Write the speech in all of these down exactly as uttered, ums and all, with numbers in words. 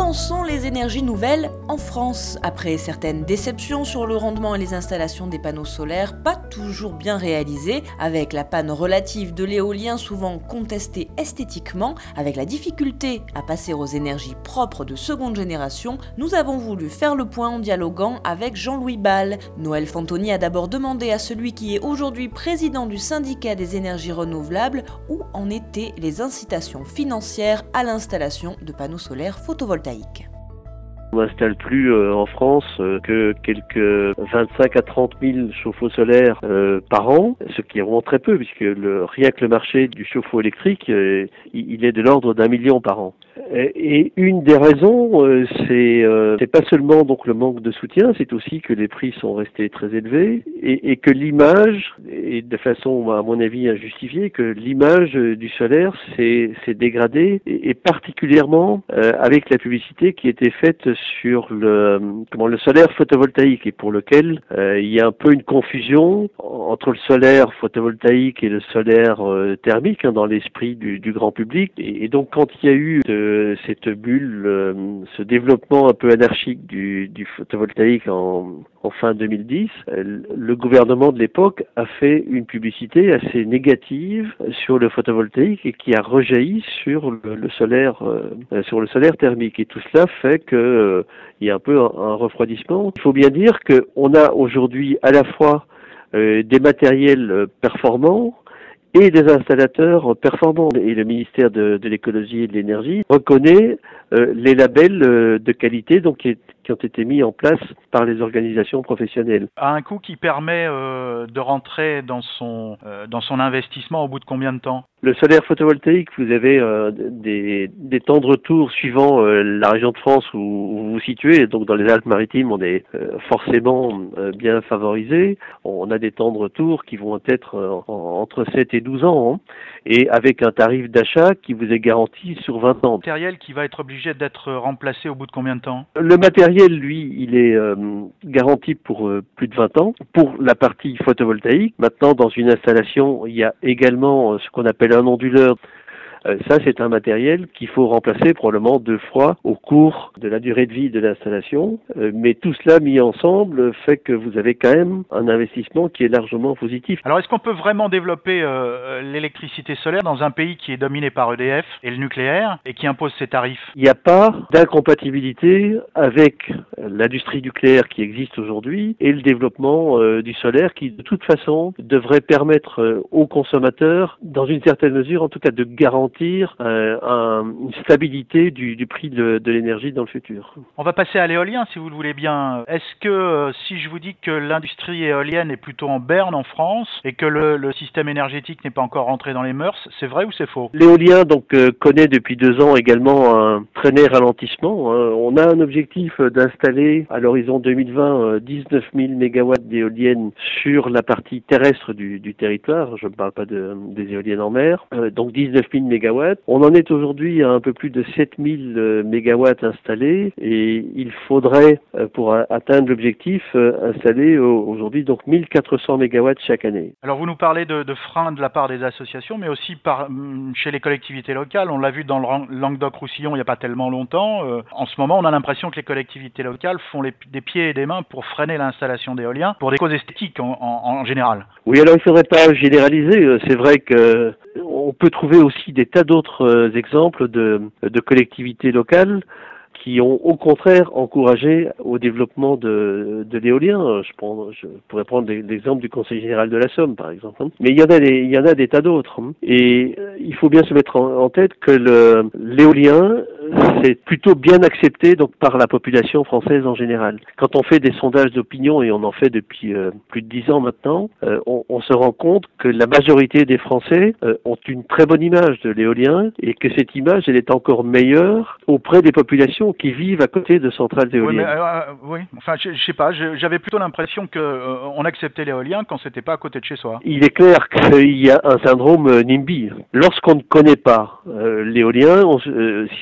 en sont les énergies nouvelles en France? Après certaines déceptions sur le rendement et les installations des panneaux solaires pas toujours bien réalisées, avec la panne relative de l'éolien souvent contestée esthétiquement, avec la difficulté à passer aux énergies propres de seconde génération, nous avons voulu faire le point en dialoguant avec Jean-Louis Bal. Noël Fantoni a d'abord demandé à celui qui est aujourd'hui président du syndicat des énergies renouvelables où en étaient les incitations financières à l'installation de panneaux solaires photovoltaïques. On n'installe plus euh, en France euh, que quelques vingt-cinq à trente mille chauffe-eau solaires euh, par an, ce qui est vraiment très peu puisque le, rien que le marché du chauffe-eau électrique, euh, il est de l'ordre d'un million par an. Et une des raisons, euh, c'est, euh, c'est pas seulement donc le manque de soutien, c'est aussi que les prix sont restés très élevés et, et que l'image, et de façon à mon avis injustifiée, que l'image du solaire s'est, s'est dégradée et, et particulièrement euh, avec la publicité qui était faite sur le comment le solaire photovoltaïque et pour lequel euh, il y a un peu une confusion entre le solaire photovoltaïque et le solaire euh, thermique hein, dans l'esprit du, du grand public. Et, et donc quand il y a eu euh, cette bulle, euh, ce développement un peu anarchique du, du photovoltaïque en, en fin deux mille dix, euh, le gouvernement de l'époque a fait une publicité assez négative sur le photovoltaïque et qui a rejailli sur le, le solaire euh, sur le solaire thermique. Et tout cela fait que euh, il y a un peu un, un refroidissement. Il faut bien dire qu'on a aujourd'hui à la fois euh, des matériels performants et des installateurs performants. Et le ministère de, de l'écologie et de l'énergie reconnaît euh, les labels euh, de qualité donc qui, qui ont été mis en place par les organisations professionnelles. À un coût qui permet euh, de rentrer dans son euh, dans son investissement au bout de combien de temps? Le solaire photovoltaïque, vous avez euh, des, des temps de retour suivant euh, la région de France où, où vous vous situez. Donc dans les Alpes-Maritimes, on est euh, forcément euh, bien favorisé. On a des temps de retour qui vont être euh, entre sept et douze ans, hein, et avec un tarif d'achat qui vous est garanti sur vingt ans. Le matériel qui va être obligé d'être remplacé au bout de combien de temps? Le matériel, lui, il est euh, garanti pour euh, plus de vingt ans. Pour la partie photovoltaïque, maintenant dans une installation, il y a également euh, ce qu'on appelle un onduleur. Euh, ça, c'est un matériel qu'il faut remplacer probablement deux fois au cours de la durée de vie de l'installation. Euh, mais tout cela mis ensemble fait que vous avez quand même un investissement qui est largement positif. Alors, est-ce qu'on peut vraiment développer euh, l'électricité solaire dans un pays qui est dominé par E D F et le nucléaire et qui impose ses tarifs? Il n'y a pas d'incompatibilité avec l'industrie nucléaire qui existe aujourd'hui et le développement euh, du solaire qui, de toute façon, devrait permettre euh, aux consommateurs, dans une certaine mesure, en tout cas, de garantir Euh, un, une stabilité du, du prix de, de l'énergie dans le futur. On va passer à l'éolien si vous le voulez bien. Est-ce que euh, si je vous dis que l'industrie éolienne est plutôt en berne en France et que le, le système énergétique n'est pas encore rentré dans les mœurs, c'est vrai ou c'est faux? L'éolien donc euh, connaît depuis deux ans également un très net ralentissement. Hein. On a un objectif d'installer à l'horizon deux mille vingt euh, dix-neuf mille mégawatts d'éoliennes sur la partie terrestre du, du territoire. Je ne parle pas de, des éoliennes en mer. Euh, donc dix-neuf mille mégawatts. On en est aujourd'hui à un peu plus de sept mille mégawatts installés et il faudrait, pour atteindre l'objectif, installer aujourd'hui donc mille quatre cents mégawatts chaque année. Alors vous nous parlez de, de freins de la part des associations, mais aussi par, chez les collectivités locales. On l'a vu dans le Languedoc-Roussillon il n'y a pas tellement longtemps. Euh, en ce moment, on a l'impression que les collectivités locales font les, des pieds et des mains pour freiner l'installation d'éoliens pour des causes esthétiques en, en, en général. Oui, alors il ne faudrait pas généraliser. C'est vrai que on peut trouver aussi des tas d'autres exemples de, de collectivités locales qui ont au contraire encouragé au développement de, de l'éolien. Je, prends, je pourrais prendre l'exemple du Conseil général de la Somme, par exemple. Mais il y en a des, il y en a des tas d'autres. Et il faut bien se mettre en, en tête que le, l'éolien, c'est plutôt bien accepté donc par la population française en général. Quand on fait des sondages d'opinion, et on en fait depuis euh, plus de dix ans maintenant, euh, on, on se rend compte que la majorité des Français euh, ont une très bonne image de l'éolien et que cette image, elle est encore meilleure auprès des populations qui vivent à côté de centrales éoliennes. Oui, mais, euh, oui. Enfin, je, je sais pas, je, j'avais plutôt l'impression que euh, on acceptait l'éolien quand c'était pas à côté de chez soi. Il est clair qu'il y a un syndrome NIMBY. Lorsqu'on ne connaît pas euh, l'éolien, on, euh, si on vous pose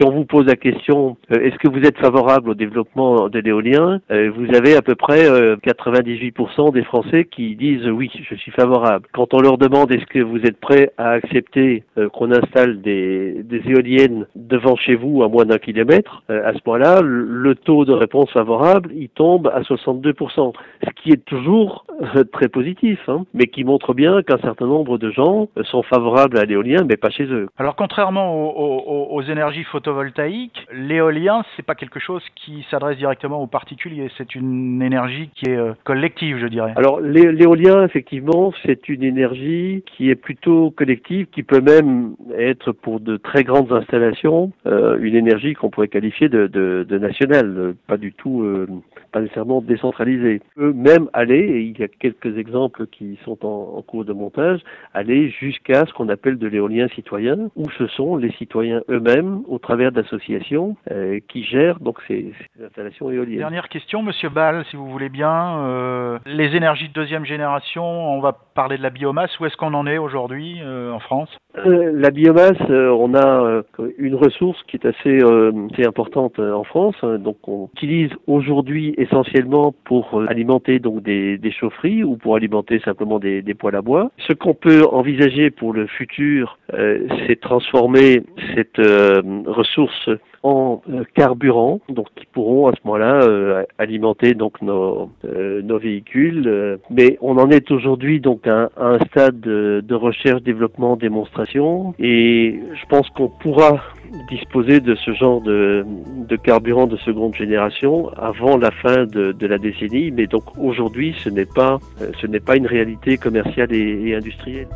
la question euh, est-ce que vous êtes favorable au développement de l'éolien, euh, vous avez à peu près euh, quatre-vingt-dix-huit pour cent des Français qui disent oui, je suis favorable. Quand on leur demande est-ce que vous êtes prêt à accepter euh, qu'on installe des, des éoliennes devant chez vous à moins d'un kilomètre, euh, à ce moment-là, le taux de réponse favorable, il tombe à soixante-deux pour cent, ce qui est toujours euh, très positif, hein, mais qui montre bien qu'un certain nombre de gens euh, sont favorables à l'éolien, mais pas chez eux. Alors contrairement aux, aux, aux énergies photovoltaïques, l'éolien, c'est pas quelque chose qui s'adresse directement aux particuliers, c'est une énergie qui est euh, collective, je dirais. Alors l'é- l'éolien, effectivement, c'est une énergie qui est plutôt collective, qui peut même être pour de très grandes installations, euh, une énergie qu'on pourrait qualifier de, de, de nationale, euh, pas du tout, euh, pas nécessairement décentralisée. Peut même aller, et il y a quelques exemples qui sont en, en cours de montage, aller jusqu'à ce qu'on appelle de l'éolien citoyen, où ce sont les citoyens eux-mêmes, au travers d'associations, euh, qui gèrent donc ces, ces installations éoliennes. Dernière question, Monsieur Ball, si vous voulez bien. Euh, les énergies de deuxième génération, on va parler de la biomasse. Où est-ce qu'on en est aujourd'hui euh, en France ? Euh, la biomasse, euh, on a euh, une ressource qui est assez, euh, assez importante euh, en France. Hein, donc, on utilise aujourd'hui essentiellement pour euh, alimenter donc des, des chaufferies ou pour alimenter simplement des, des poêles à bois. Ce qu'on peut envisager pour le futur, euh, c'est transformer cette euh, ressource en euh, carburant, donc qui pourront à ce moment-là euh, alimenter donc nos euh, nos véhicules. Euh, mais on en est aujourd'hui donc à, à un stade de, de recherche, développement, démonstration, et je pense qu'on pourra disposer de ce genre de, de carburant de seconde génération avant la fin de, de la décennie. Mais donc aujourd'hui, ce n'est pas euh, ce n'est pas une réalité commerciale et, et industrielle.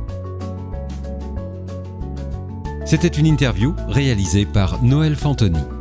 C'était une interview réalisée par Noël Fantoni.